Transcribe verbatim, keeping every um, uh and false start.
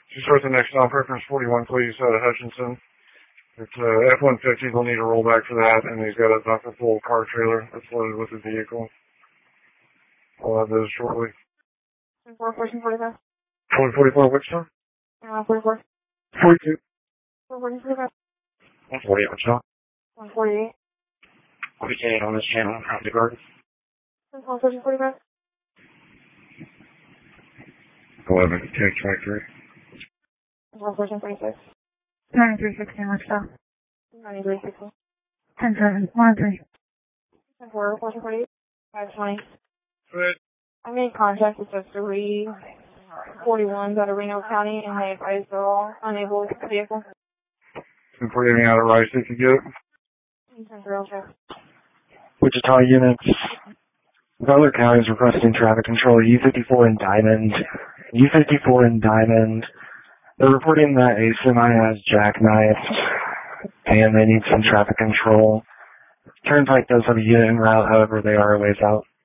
Just start the next stop, reference forty-one, please, out of Hutchinson. It's uh, F one fifty, they'll need a rollback for that, and he's got a bucket full car trailer that's loaded with the vehicle. I'll have those shortly. forty-four, fourteen, forty-five. twenty forty-four, which one? Uh, forty-four. forty-two. fourteen, forty-five. one forty-eight, which one? one forty-eight. forty-eight on this channel, out the garden. one thirteen, forty-five. eleven, ten, twenty-three. one fourteen, forty-six. ninety-three sixteen, let's go. ninety-three sixteen. ten seven, one three. ten four, fourteen, forty-eight. five twenty. Good. I made contact with the three forty-ones out of Reno County, and they advised they're all unable to get the vehicle. ten forty-eight out of Rice, if you get it. ten zero, check. Wichita units. Butler County is requesting traffic control U fifty-four in Diamond. U fifty-four in Diamond. They're reporting that a semi has jackknifed and they need some traffic control. Turnpike does have a unit en route, however they are a ways out.